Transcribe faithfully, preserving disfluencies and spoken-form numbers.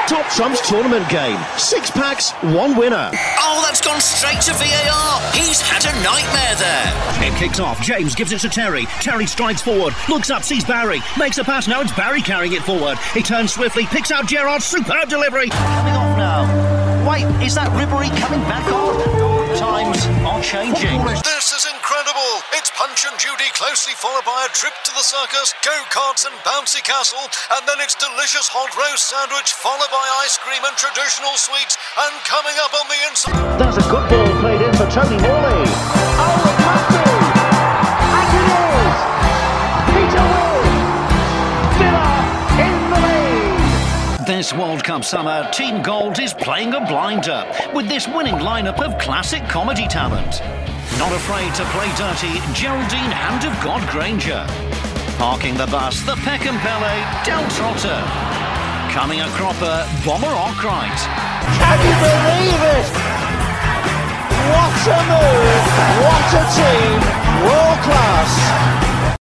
Top Trumps tournament game. Six packs, one winner. Oh, that's gone straight to V A R. He's had a nightmare there. It kicks off. James gives it to Terry. Terry strides forward, looks up, sees Barry, makes a pass. Now it's Barry carrying it forward. He turns swiftly, picks out Gerard. Superb delivery. Coming off now. Wait, is that Ribery coming back on? Times are changing. This is incredible. It's Punch and Judy, closely followed by a trip to the circus, go-karts and bouncy castle, and then it's delicious hot roast sandwich, followed by ice cream and traditional sweets, and coming up on the inside... There's a good ball played in for Tony Morley. Oh, it must be! And it is! Peter Will! Villa in the lead! This World Cup summer, Team Gold is playing a blinder with this winning lineup of classic comedy talent. Not afraid to play dirty, Geraldine Hand of God Granger. Parking the bus, the Peckham Pele, Del Trotter. Coming a cropper, Bomber Arkwright. Can you believe it? What a move! What a tip!